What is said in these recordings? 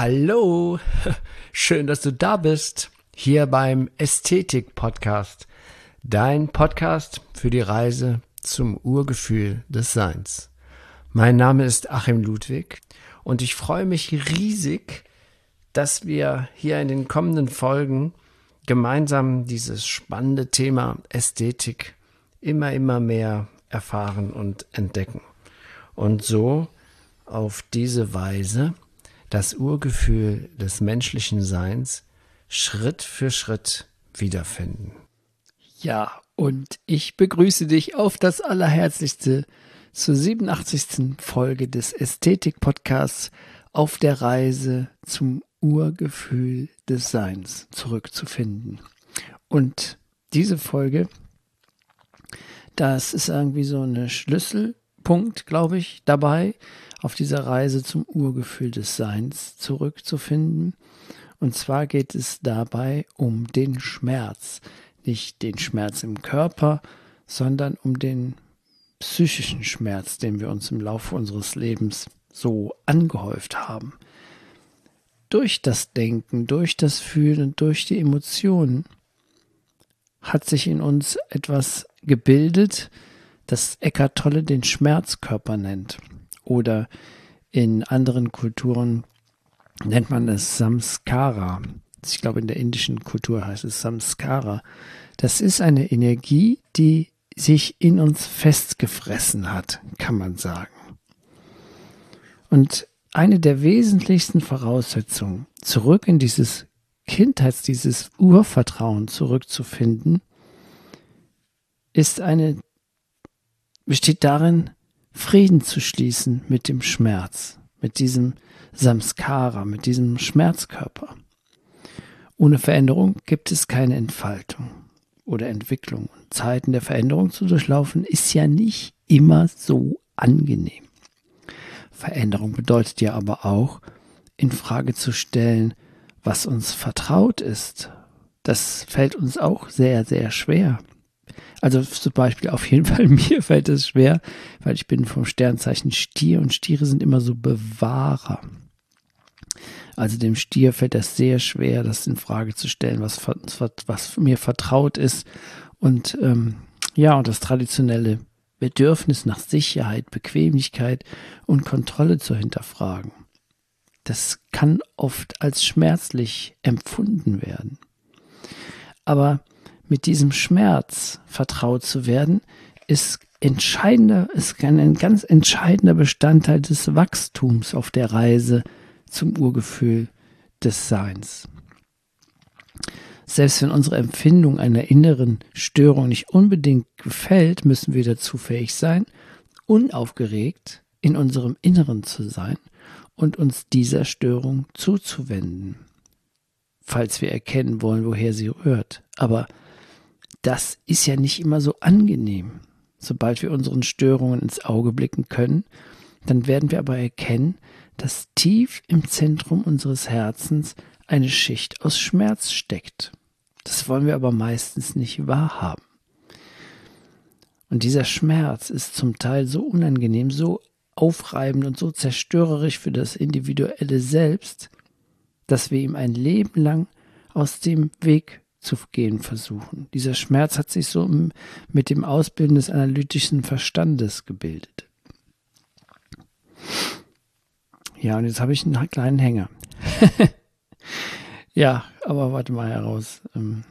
Hallo, schön, dass du da bist, hier beim Ästhetik-Podcast, dein Podcast für die Reise zum Urgefühl des Seins. Mein Name ist Achim Ludwig und ich freue mich riesig, dass wir hier in den kommenden Folgen gemeinsam dieses spannende Thema Ästhetik immer mehr erfahren und entdecken und so auf diese Weise das Urgefühl des menschlichen Seins Schritt für Schritt wiederfinden. Ja, und ich begrüße dich auf das Allerherzlichste zur 87. Folge des Ästhetik-Podcasts auf der Reise zum Urgefühl des Seins zurückzufinden. Und diese Folge, das ist irgendwie so ein Schlüsselpunkt, glaube ich, dabei, auf dieser Reise zum Urgefühl des Seins zurückzufinden. Und zwar geht es dabei um den Schmerz. Nicht den Schmerz im Körper, sondern um den psychischen Schmerz, den wir uns im Laufe unseres Lebens so angehäuft haben. Durch das Denken, durch das Fühlen und durch die Emotionen hat sich in uns etwas gebildet, das Eckhart Tolle den Schmerzkörper nennt. Oder in anderen Kulturen nennt man es Samskara. Ich glaube, in der indischen Kultur heißt es Samskara. Das ist eine Energie, die sich in uns festgefressen hat, kann man sagen. Und eine der wesentlichsten Voraussetzungen, zurück in dieses dieses Urvertrauen zurückzufinden, besteht darin, Frieden zu schließen mit dem Schmerz, mit diesem Samskara, mit diesem Schmerzkörper. Ohne Veränderung gibt es keine Entfaltung oder Entwicklung. Und Zeiten der Veränderung zu durchlaufen ist ja nicht immer so angenehm. Veränderung bedeutet ja aber auch, in Frage zu stellen, was uns vertraut ist. Das fällt uns auch sehr, sehr schwer. Also zum Beispiel auf jeden Fall mir fällt es schwer, weil ich bin vom Sternzeichen Stier und Stiere sind immer so Bewahrer. Also dem Stier fällt das sehr schwer, das in Frage zu stellen, was mir vertraut ist und und das traditionelle Bedürfnis nach Sicherheit, Bequemlichkeit und Kontrolle zu hinterfragen. Das kann oft als schmerzlich empfunden werden. Aber mit diesem Schmerz vertraut zu werden, ist ein ganz entscheidender Bestandteil des Wachstums auf der Reise zum Urgefühl des Seins. Selbst wenn unsere Empfindung einer inneren Störung nicht unbedingt gefällt, müssen wir dazu fähig sein, unaufgeregt in unserem Inneren zu sein und uns dieser Störung zuzuwenden, falls wir erkennen wollen, woher sie rührt. Aber das ist ja nicht immer so angenehm. Sobald wir unseren Störungen ins Auge blicken können, dann werden wir aber erkennen, dass tief im Zentrum unseres Herzens eine Schicht aus Schmerz steckt. Das wollen wir aber meistens nicht wahrhaben. Und dieser Schmerz ist zum Teil so unangenehm, so aufreibend und so zerstörerisch für das individuelle Selbst, dass wir ihm ein Leben lang aus dem Weg zu gehen versuchen. Dieser Schmerz hat sich so mit dem Ausbilden des analytischen Verstandes gebildet. Ja, und jetzt habe ich einen kleinen Hänger. Ja, aber warte mal heraus.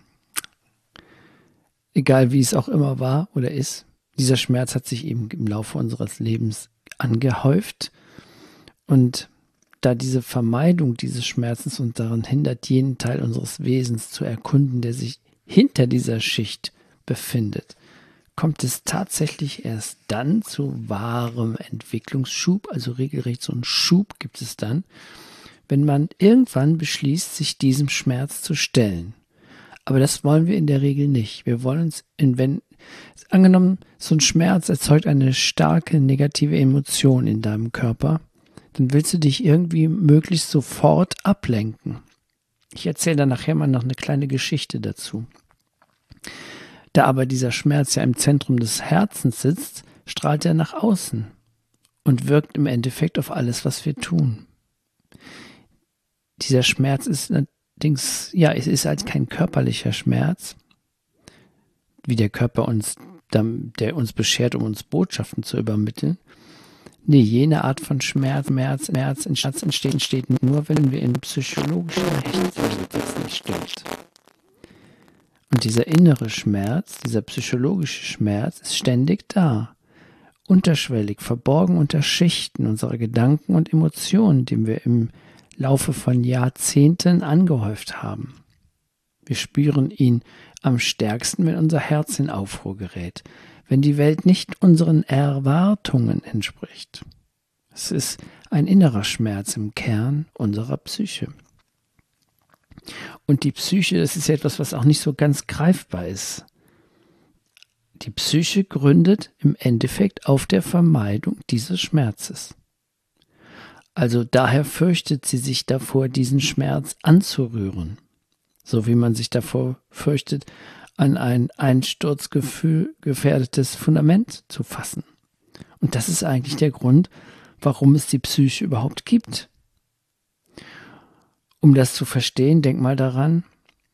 Egal wie es auch immer war oder ist, dieser Schmerz hat sich eben im Laufe unseres Lebens angehäuft. Und da diese Vermeidung dieses Schmerzens uns daran hindert, jenen Teil unseres Wesens zu erkunden, der sich hinter dieser Schicht befindet, kommt es tatsächlich erst dann zu wahrem Entwicklungsschub, also regelrecht so einen Schub gibt es dann, wenn man irgendwann beschließt, sich diesem Schmerz zu stellen. Aber das wollen wir in der Regel nicht. Wir wollen uns, angenommen, so ein Schmerz erzeugt eine starke negative Emotion in deinem Körper, dann willst du dich irgendwie möglichst sofort ablenken. Ich erzähle dann nachher mal noch eine kleine Geschichte dazu. Da aber dieser Schmerz ja im Zentrum des Herzens sitzt, strahlt er nach außen und wirkt im Endeffekt auf alles, was wir tun. Dieser Schmerz ist allerdings, es ist halt kein körperlicher Schmerz, wie der Körper der uns beschert, um uns Botschaften zu übermitteln. Nee, jene Art von Schmerz entsteht nur, wenn wir in psychologischer Hinsicht etwas nicht stimmt. Und dieser innere Schmerz, dieser psychologische Schmerz ist ständig da, unterschwellig, verborgen unter Schichten unserer Gedanken und Emotionen, die wir im Laufe von Jahrzehnten angehäuft haben. Wir spüren ihn am stärksten, wenn unser Herz in Aufruhr gerät, wenn die Welt nicht unseren Erwartungen entspricht. Es ist ein innerer Schmerz im Kern unserer Psyche. Und die Psyche, das ist ja etwas, was auch nicht so ganz greifbar ist. Die Psyche gründet im Endeffekt auf der Vermeidung dieses Schmerzes. Also daher fürchtet sie sich davor, diesen Schmerz anzurühren. So wie man sich davor fürchtet, an ein einsturzgefühl gefährdetes Fundament zu fassen. Und das ist eigentlich der Grund, warum es die Psyche überhaupt gibt. Um das zu verstehen, denk mal daran,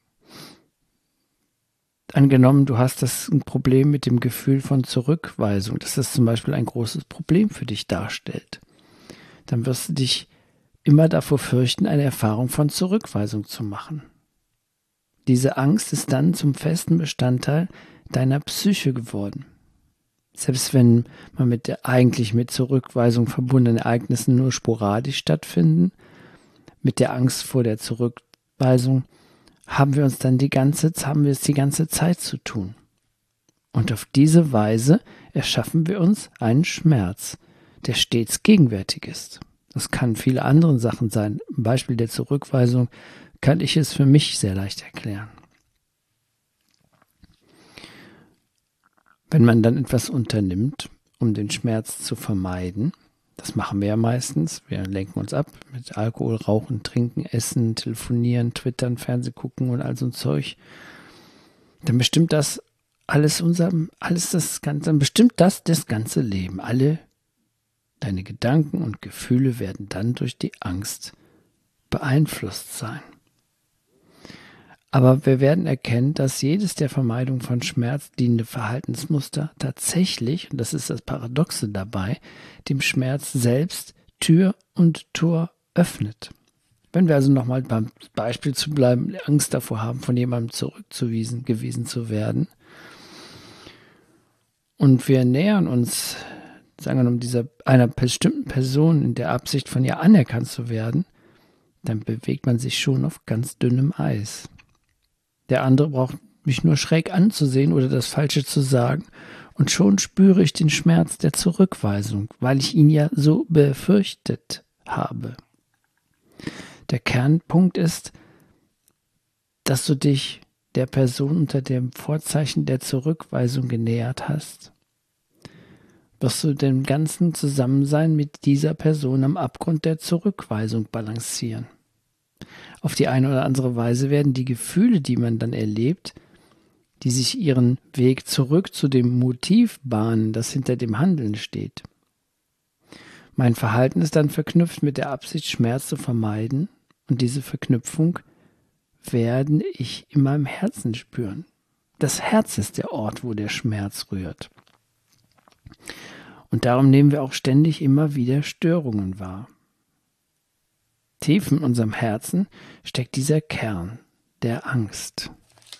angenommen, du hast ein Problem mit dem Gefühl von Zurückweisung, dass das zum Beispiel ein großes Problem für dich darstellt. Dann wirst du dich immer davor fürchten, eine Erfahrung von Zurückweisung zu machen. Diese Angst ist dann zum festen Bestandteil deiner Psyche geworden. Selbst wenn man mit Zurückweisung verbundenen Ereignissen nur sporadisch stattfinden, mit der Angst vor der Zurückweisung haben wir es die ganze Zeit zu tun. Und auf diese Weise erschaffen wir uns einen Schmerz, der stets gegenwärtig ist. Das kann viele andere Sachen sein. Im Beispiel der Zurückweisung kann ich es für mich sehr leicht erklären. Wenn man dann etwas unternimmt, um den Schmerz zu vermeiden, das machen wir ja meistens, wir lenken uns ab mit Alkohol, Rauchen, Trinken, Essen, Telefonieren, Twittern, Fernseh gucken und all so ein Zeug, dann bestimmt das das ganze Leben. Alle deine Gedanken und Gefühle werden dann durch die Angst beeinflusst sein. Aber wir werden erkennen, dass jedes der Vermeidung von Schmerz dienende Verhaltensmuster tatsächlich, und das ist das Paradoxe dabei, dem Schmerz selbst Tür und Tor öffnet. Wenn wir also nochmal beim Beispiel zu bleiben, Angst davor haben, von jemandem zurückgewiesen zu werden, und wir nähern uns, sagen wir mal, einer bestimmten Person in der Absicht, von ihr anerkannt zu werden, dann bewegt man sich schon auf ganz dünnem Eis. Der andere braucht mich nur schräg anzusehen oder das Falsche zu sagen und schon spüre ich den Schmerz der Zurückweisung, weil ich ihn ja so befürchtet habe. Der Kernpunkt ist, dass du dich der Person unter dem Vorzeichen der Zurückweisung genähert hast, wirst du dem ganzen Zusammensein mit dieser Person am Abgrund der Zurückweisung balancieren. Auf die eine oder andere Weise werden die Gefühle, die man dann erlebt, die sich ihren Weg zurück zu dem Motiv bahnen, das hinter dem Handeln steht. Mein Verhalten ist dann verknüpft mit der Absicht, Schmerz zu vermeiden, und diese Verknüpfung werde ich in meinem Herzen spüren. Das Herz ist der Ort, wo der Schmerz rührt. Und darum nehmen wir auch ständig immer wieder Störungen wahr. Tief in unserem Herzen steckt dieser Kern der Angst.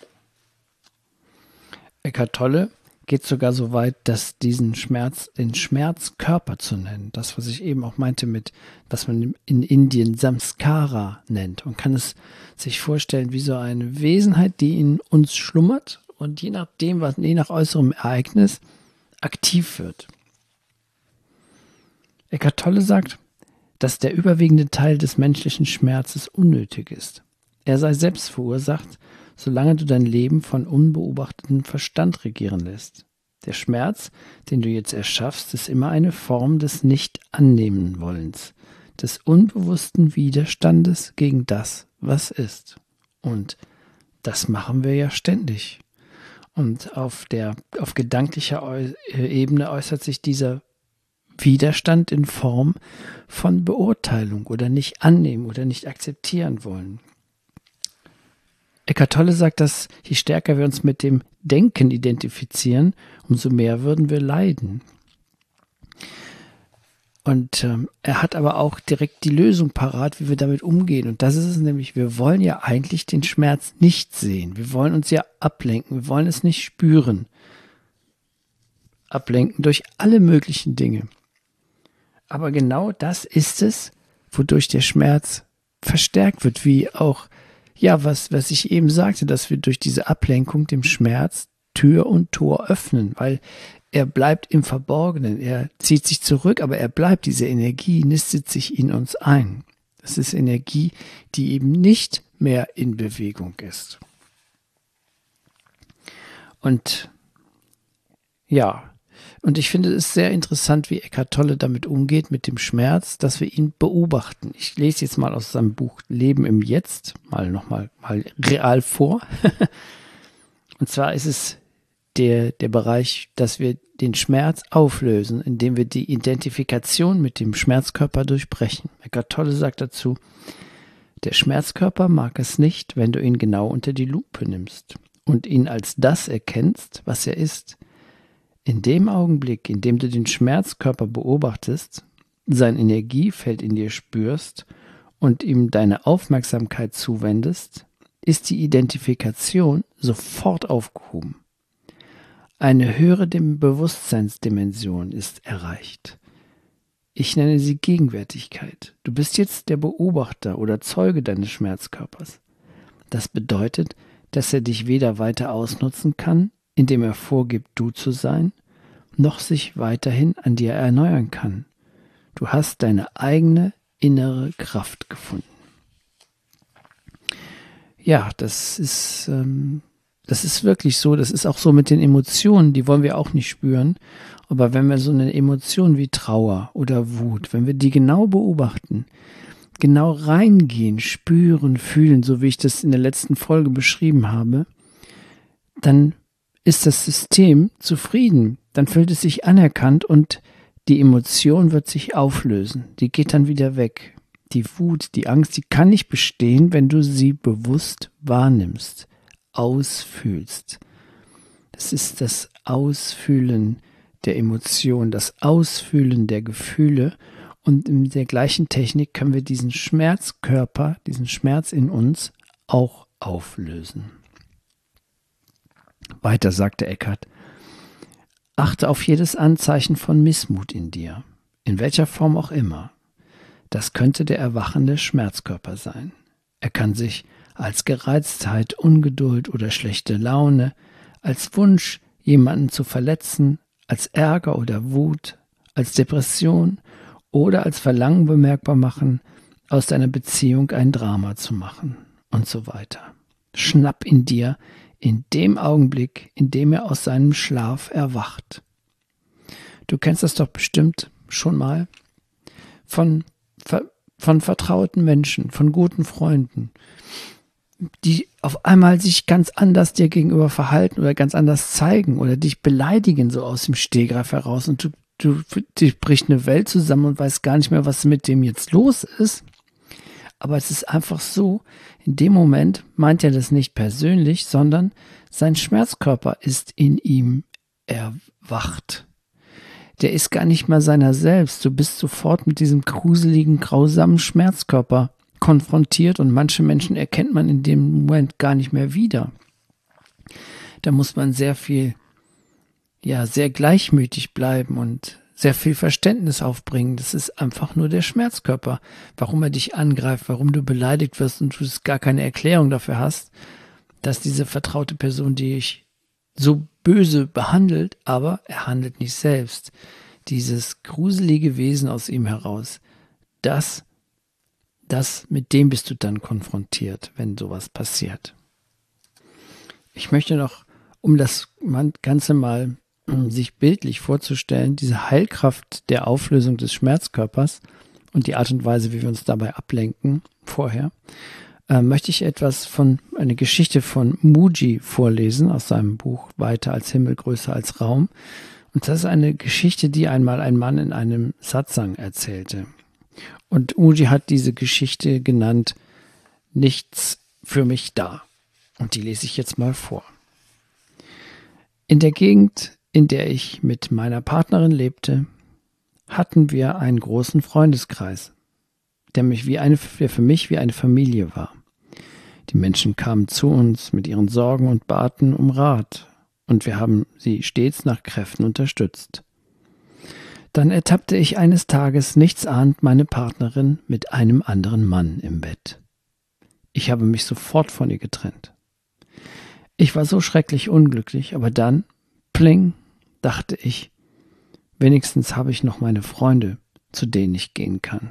Eckhart Tolle geht sogar so weit, dass den Schmerz Körper zu nennen. Das, was ich eben auch meinte mit, was man in Indien Samskara nennt. Man kann es sich vorstellen wie so eine Wesenheit, die in uns schlummert und je nach äußerem Ereignis aktiv wird. Eckhart Tolle sagt, dass der überwiegende Teil des menschlichen Schmerzes unnötig ist. Er sei selbst verursacht, solange du dein Leben von unbeobachtetem Verstand regieren lässt. Der Schmerz, den du jetzt erschaffst, ist immer eine Form des Nicht-Annehmen-Wollens, des unbewussten Widerstandes gegen das, was ist. Und das machen wir ja ständig. Und auf gedanklicher Ebene äußert sich dieser Widerstand in Form von Beurteilung oder nicht annehmen oder nicht akzeptieren wollen. Eckhart Tolle sagt, dass je stärker wir uns mit dem Denken identifizieren, umso mehr würden wir leiden. Und er hat aber auch direkt die Lösung parat, wie wir damit umgehen. Und das ist es nämlich, wir wollen ja eigentlich den Schmerz nicht sehen. Wir wollen uns ja ablenken, wir wollen es nicht spüren. Ablenken durch alle möglichen Dinge. Aber genau das ist es, wodurch der Schmerz verstärkt wird, wie auch, ja, was ich eben sagte, dass wir durch diese Ablenkung dem Schmerz Tür und Tor öffnen, weil er bleibt im Verborgenen, er zieht sich zurück, aber er bleibt, diese Energie nistet sich in uns ein. Das ist Energie, die eben nicht mehr in Bewegung ist. Und ja, und ich finde es sehr interessant, wie Eckhart Tolle damit umgeht, mit dem Schmerz, dass wir ihn beobachten. Ich lese jetzt mal aus seinem Buch Leben im Jetzt, mal real vor. Und zwar ist es der Bereich, dass wir den Schmerz auflösen, indem wir die Identifikation mit dem Schmerzkörper durchbrechen. Eckhart Tolle sagt dazu, der Schmerzkörper mag es nicht, wenn du ihn genau unter die Lupe nimmst und ihn als das erkennst, was er ist. In dem Augenblick, in dem du den Schmerzkörper beobachtest, sein Energiefeld in dir spürst und ihm deine Aufmerksamkeit zuwendest, ist die Identifikation sofort aufgehoben. Eine höhere Bewusstseinsdimension ist erreicht. Ich nenne sie Gegenwärtigkeit. Du bist jetzt der Beobachter oder Zeuge deines Schmerzkörpers. Das bedeutet, dass er dich weder weiter ausnutzen kann, indem er vorgibt, du zu sein, noch sich weiterhin an dir erneuern kann. Du hast deine eigene innere Kraft gefunden. Ja, das ist wirklich so. Das ist auch so mit den Emotionen, die wollen wir auch nicht spüren. Aber wenn wir so eine Emotion wie Trauer oder Wut, wenn wir die genau beobachten, genau reingehen, spüren, fühlen, so wie ich das in der letzten Folge beschrieben habe, dann ist das System zufrieden. Dann fühlt es sich anerkannt und die Emotion wird sich auflösen. Die geht dann wieder weg. Die Wut, die Angst, die kann nicht bestehen, wenn du sie bewusst wahrnimmst, ausfühlst. Das ist das Ausfühlen der Emotion, das Ausfühlen der Gefühle. Und in der gleichen Technik können wir diesen Schmerzkörper, diesen Schmerz in uns auch auflösen. Weiter sagte Eckhart, achte auf jedes Anzeichen von Missmut in dir, in welcher Form auch immer. Das könnte der erwachende Schmerzkörper sein. Er kann sich als Gereiztheit, Ungeduld oder schlechte Laune, als Wunsch, jemanden zu verletzen, als Ärger oder Wut, als Depression oder als Verlangen bemerkbar machen, aus deiner Beziehung ein Drama zu machen und so weiter. Schnapp ihn dir in dem Augenblick, in dem er aus seinem Schlaf erwacht. Du kennst das doch bestimmt schon mal von vertrauten Menschen, von guten Freunden, die auf einmal sich ganz anders dir gegenüber verhalten oder ganz anders zeigen oder dich beleidigen, so aus dem Stegreif heraus, und dich bricht eine Welt zusammen und weißt gar nicht mehr, was mit dem jetzt los ist. Aber es ist einfach so, in dem Moment meint er das nicht persönlich, sondern sein Schmerzkörper ist in ihm erwacht. Der ist gar nicht mehr seiner selbst. Du bist sofort mit diesem gruseligen, grausamen Schmerzkörper konfrontiert und manche Menschen erkennt man in dem Moment gar nicht mehr wieder. Da muss man sehr gleichmütig bleiben und sehr viel Verständnis aufbringen. Das ist einfach nur der Schmerzkörper. Warum er dich angreift, warum du beleidigt wirst und du gar keine Erklärung dafür hast, dass diese vertraute Person dich so böse behandelt, aber er handelt nicht selbst. Dieses gruselige Wesen aus ihm heraus, mit dem bist du dann konfrontiert, wenn sowas passiert. Ich möchte noch, um das Ganze mal sich bildlich vorzustellen, diese Heilkraft der Auflösung des Schmerzkörpers und die Art und Weise, wie wir uns dabei ablenken vorher, möchte ich eine Geschichte von Mooji vorlesen aus seinem Buch Weiter als Himmel, größer als Raum. Und das ist eine Geschichte, die einmal ein Mann in einem Satsang erzählte. Und Uji hat diese Geschichte genannt, nichts für mich da. Und die lese ich jetzt mal vor. In der Gegend, in der ich mit meiner Partnerin lebte, hatten wir einen großen Freundeskreis, der für mich wie eine Familie war. Die Menschen kamen zu uns mit ihren Sorgen und baten um Rat, und wir haben sie stets nach Kräften unterstützt. Dann ertappte ich eines Tages nichtsahnd meine Partnerin mit einem anderen Mann im Bett. Ich habe mich sofort von ihr getrennt. Ich war so schrecklich unglücklich, aber dann, pling, dachte ich, wenigstens habe ich noch meine Freunde, zu denen ich gehen kann.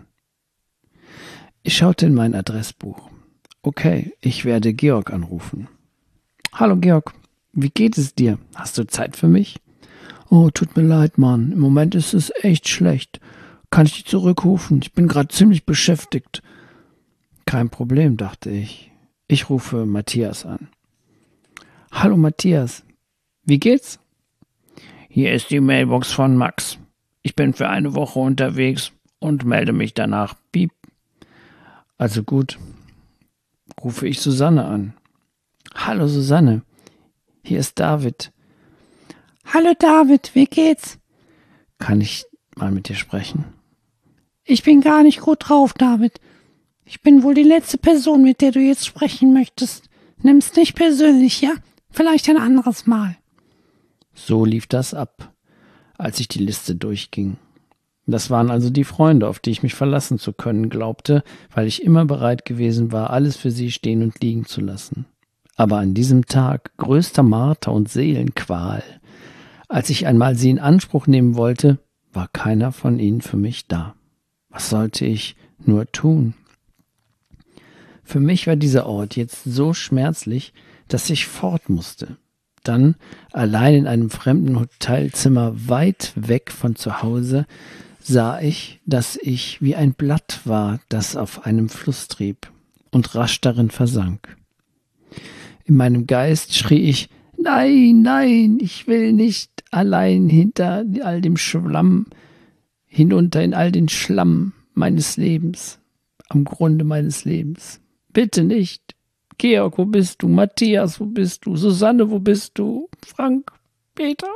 Ich schaute in mein Adressbuch. Okay, ich werde Georg anrufen. Hallo Georg, wie geht es dir? Hast du Zeit für mich? Oh, tut mir leid, Mann. Im Moment ist es echt schlecht. Kann ich dich zurückrufen? Ich bin gerade ziemlich beschäftigt. Kein Problem, dachte ich. Ich rufe Matthias an. Hallo Matthias, wie geht's? Hier ist die Mailbox von Max. Ich bin für eine Woche unterwegs und melde mich danach. Piep. Also gut, rufe ich Susanne an. Hallo Susanne, hier ist David. Hallo David, wie geht's? Kann ich mal mit dir sprechen? Ich bin gar nicht gut drauf, David. Ich bin wohl die letzte Person, mit der du jetzt sprechen möchtest. Nimm's nicht persönlich, ja? Vielleicht ein anderes Mal. So lief das ab, als ich die Liste durchging. Das waren also die Freunde, auf die ich mich verlassen zu können glaubte, weil ich immer bereit gewesen war, alles für sie stehen und liegen zu lassen. Aber an diesem Tag größter Marter und Seelenqual, als ich einmal sie in Anspruch nehmen wollte, war keiner von ihnen für mich da. Was sollte ich nur tun? Für mich war dieser Ort jetzt so schmerzlich, dass ich fort musste. Dann, allein in einem fremden Hotelzimmer weit weg von zu Hause, sah ich, dass ich wie ein Blatt war, das auf einem Fluss trieb und rasch darin versank. In meinem Geist schrie ich, nein, nein, ich will nicht allein hinter all dem Schlamm, hinunter in all den Schlamm meines Lebens, am Grunde meines Lebens. Bitte nicht. Georg, wo bist du? Matthias, wo bist du? Susanne, wo bist du? Frank, Peter,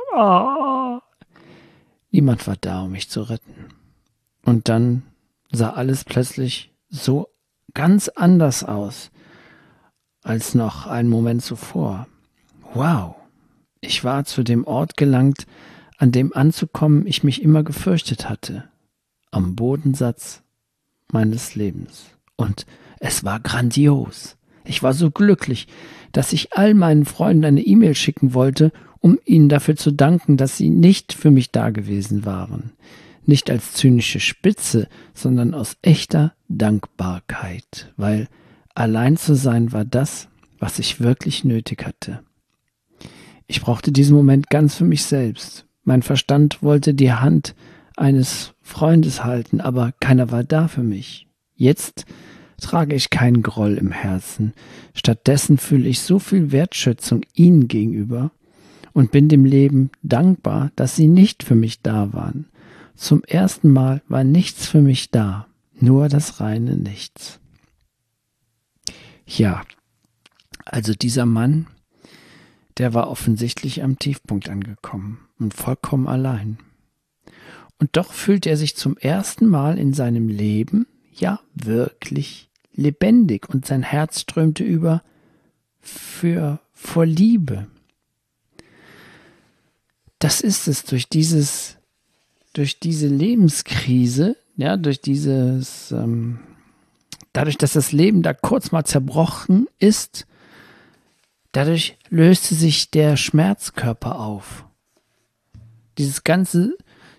Niemand war da, um mich zu retten. Und dann sah alles plötzlich so ganz anders aus, als noch einen Moment zuvor. Wow, ich war zu dem Ort gelangt, an dem anzukommen ich mich immer gefürchtet hatte, am Bodensatz meines Lebens. Und es war grandios. Ich war so glücklich, dass ich all meinen Freunden eine E-Mail schicken wollte, um ihnen dafür zu danken, dass sie nicht für mich da gewesen waren. Nicht als zynische Spitze, sondern aus echter Dankbarkeit, weil allein zu sein war das, was ich wirklich nötig hatte. Ich brauchte diesen Moment ganz für mich selbst. Mein Verstand wollte die Hand eines Freundes halten, aber keiner war da für mich. Jetzt trage ich keinen Groll im Herzen. Stattdessen fühle ich so viel Wertschätzung ihnen gegenüber und bin dem Leben dankbar, dass sie nicht für mich da waren. Zum ersten Mal war nichts für mich da, nur das reine Nichts. Ja, also dieser Mann, der war offensichtlich am Tiefpunkt angekommen und vollkommen allein. Und doch fühlt er sich zum ersten Mal in seinem Leben ja wirklich lebendig und sein Herz strömte über vor Liebe. Das ist es, durch diese Lebenskrise, ja, dadurch, dass das Leben da kurz mal zerbrochen ist, dadurch löste sich der Schmerzkörper auf. Diese ganze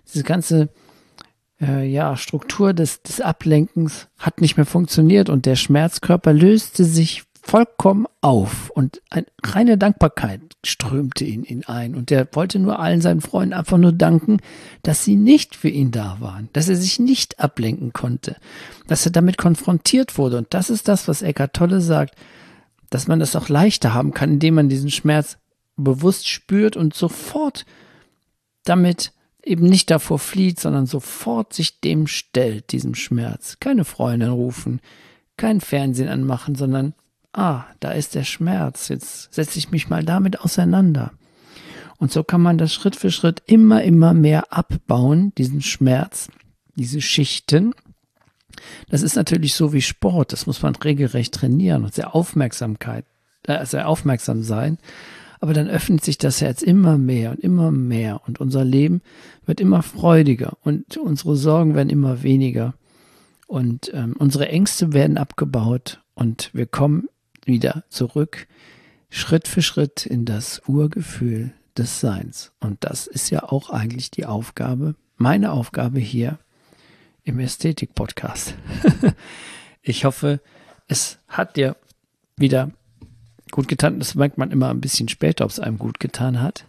Struktur des Ablenkens hat nicht mehr funktioniert und der Schmerzkörper löste sich vollkommen auf und eine reine Dankbarkeit strömte in ihn ein und er wollte nur allen seinen Freunden einfach nur danken, dass sie nicht für ihn da waren, dass er sich nicht ablenken konnte, dass er damit konfrontiert wurde und das ist das, was Eckhart Tolle sagt, dass man das auch leichter haben kann, indem man diesen Schmerz bewusst spürt und sofort damit eben nicht davor flieht, sondern sofort sich dem stellt, diesem Schmerz. Keine Freundin rufen, kein Fernsehen anmachen, sondern, da ist der Schmerz, jetzt setze ich mich mal damit auseinander. Und so kann man das Schritt für Schritt immer mehr abbauen, diesen Schmerz, diese Schichten. Das ist natürlich so wie Sport, das muss man regelrecht trainieren und sehr aufmerksam sein. Aber dann öffnet sich das Herz immer mehr und unser Leben wird immer freudiger und unsere Sorgen werden immer weniger und unsere Ängste werden abgebaut und wir kommen wieder zurück, Schritt für Schritt in das Urgefühl des Seins. Und das ist ja auch eigentlich die Aufgabe, meine Aufgabe hier im Ästhetik-Podcast. Ich hoffe, es hat dir wieder gut getan. Das merkt man immer ein bisschen später, ob es einem gut getan hat.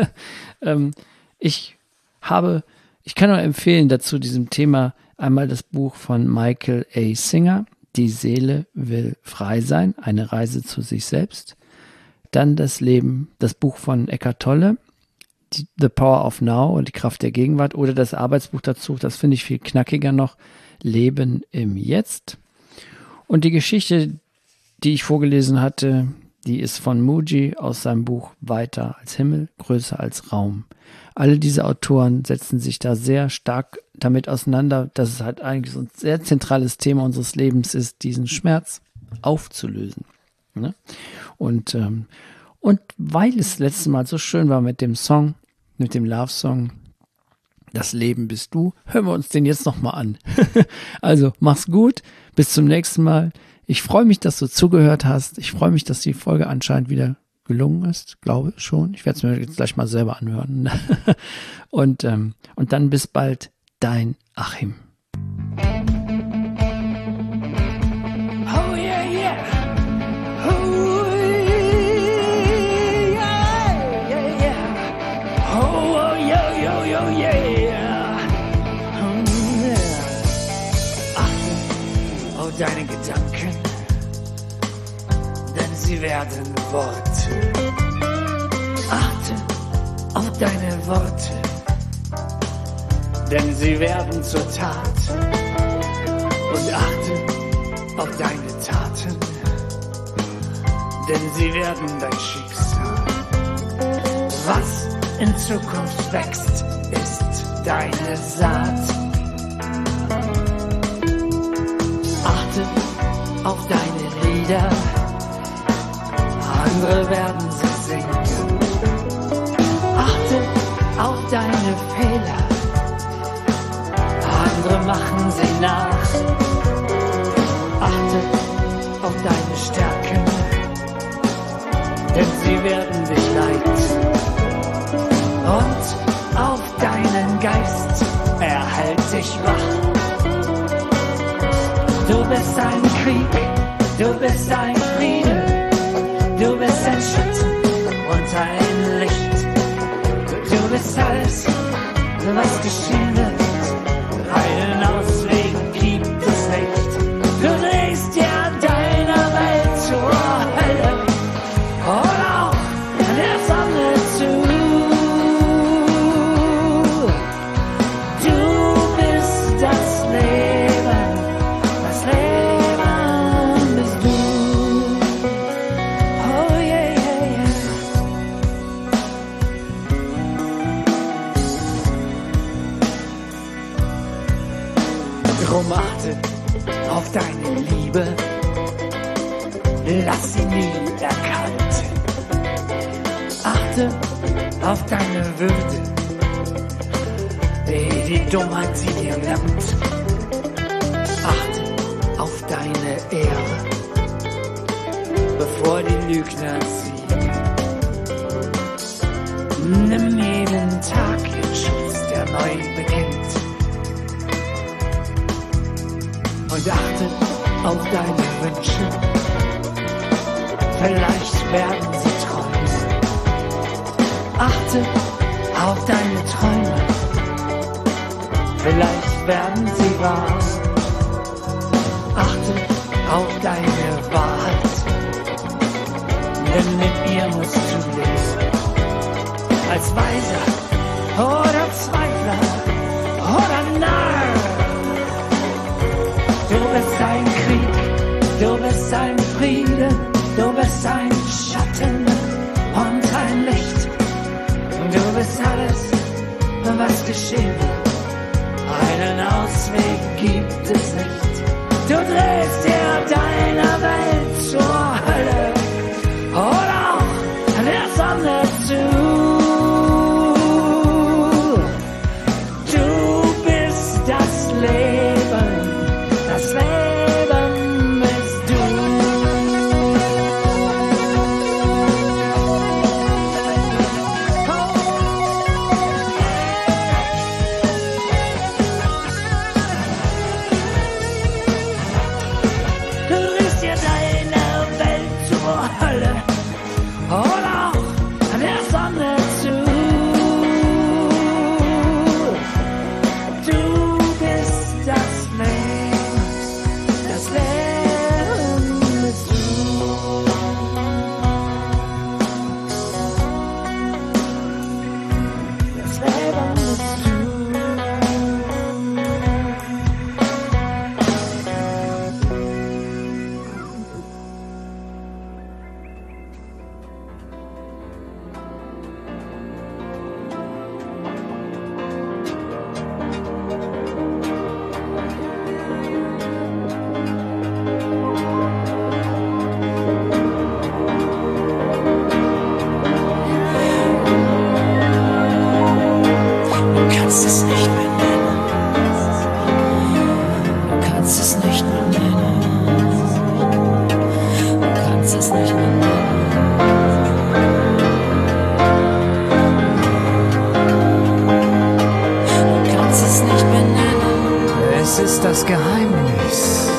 Ich kann nur empfehlen dazu diesem Thema einmal das Buch von Michael A. Singer, Die Seele will frei sein, eine Reise zu sich selbst. Dann das Buch von Eckhart Tolle, The Power of Now und die Kraft der Gegenwart, oder das Arbeitsbuch dazu, das finde ich viel knackiger noch, Leben im Jetzt. Und die Geschichte, die ich vorgelesen hatte, die ist von Mooji aus seinem Buch Weiter als Himmel, größer als Raum. Alle diese Autoren setzen sich da sehr stark damit auseinander, dass es halt eigentlich so ein sehr zentrales Thema unseres Lebens ist, diesen Schmerz aufzulösen. Ne? Und weil es letztes Mal so schön war mit dem Song, mit dem Love-Song, Das Leben bist du, hören wir uns den jetzt nochmal an. Also mach's gut, bis zum nächsten Mal. Ich freue mich, dass du zugehört hast. Ich freue mich, dass die Folge anscheinend wieder gelungen ist, glaube schon. Ich werde es mir jetzt gleich mal selber anhören. Und dann bis bald, dein Achim. Oh yeah, yeah. Oh yeah, yeah. Oh yo, yeah. Oh yeah. Achte auf deine Gedanken, denn sie werden Worte. Achte auf deine Worte, denn sie werden zur Tat. Und achte auf deine Taten, denn sie werden dein Schicksal. Was in Zukunft wächst, ist deine Saat. Achte auf deine Lieder, andere werden sie singen. Achte auf deine Fehler, andere machen sie nach. Achte auf deine Stärken, denn sie werden dich leiten. Und auf deinen Geist erhält dich wach. Du bist ein Krieg, du bist ein Friede, du bist ein Schatten und ein Licht. Du bist alles, was geschehen wird. Einen Ausweg gibt es nicht. Du drehst ja deiner Welt zur Hölle und auch der Sonne zu. Du bist das Leben bist du. Oh yeah, yeah, yeah. Drum achte auf deine Liebe, lass sie nie erkalten. Achte auf deine Würde, wie die Dummheit sie dir nimmt. Achte auf deine Ehre, bevor die Lügner siegen. Nimm jeden Tag in Schutz, der neu beginnt. Und achte auf deine Wünsche, vielleicht werden sie Träume. Achte auf deine Träume, vielleicht werden sie wahr. Achte auf deine Wahrheit, denn mit ihr musst du leben. Als Weiser oder Zweifler oder Narr. Du bist ein Krieg, du bist ein Friede, du bist ein Schatten und ein Licht. Du bist alles, was geschehen will. Einen Ausweg gibt es nicht. Du drehst dir deine Welt zur Hölle oder auch der Sonne zu. Du bist das Leben bist du. Das Geheimnis,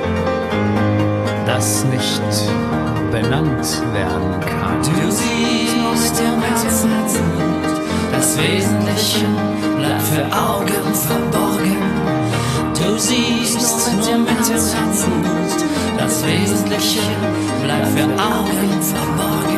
das nicht benannt werden kann. Du siehst im Herzen, das Wesentliche bleibt für Augen verborgen. Du siehst nur mit dem Herzen, das Wesentliche bleibt für Augen verborgen.